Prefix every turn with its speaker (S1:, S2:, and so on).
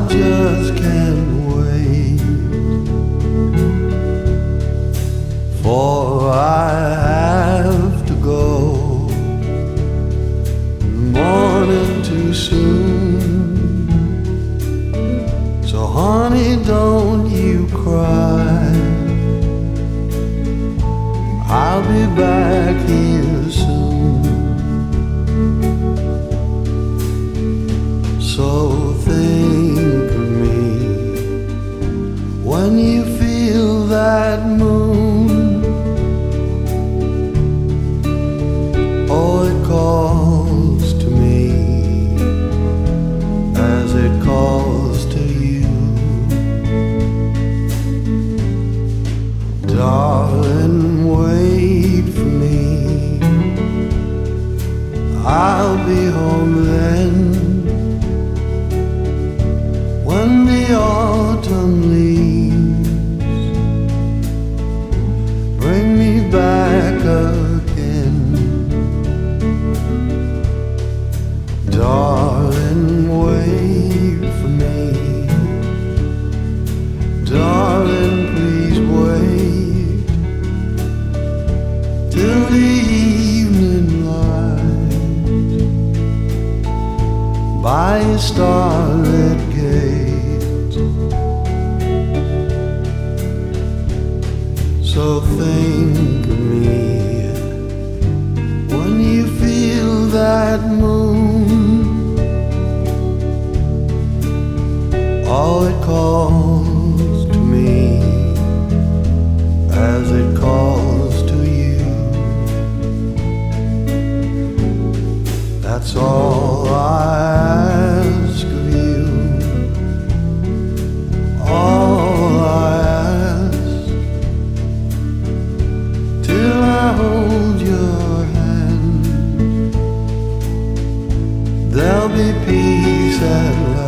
S1: just can't wait, for I have to go. Morning too soon, so honey, don't you cry. I'll be back here soon. So think of me when you feel that moon. Oh, it calls to me as it calls to you. Darling, wait for me. I'll be home then, when the autumn leaves bring me back again. Darling, wait for me. Darling, please wait till the evening light by your starlit gate. So think of me when you feel that moon. Oh, it calls to me as it calls to you. That's all I ask of you. All I ask, till I hold your hand, there'll be peace at last.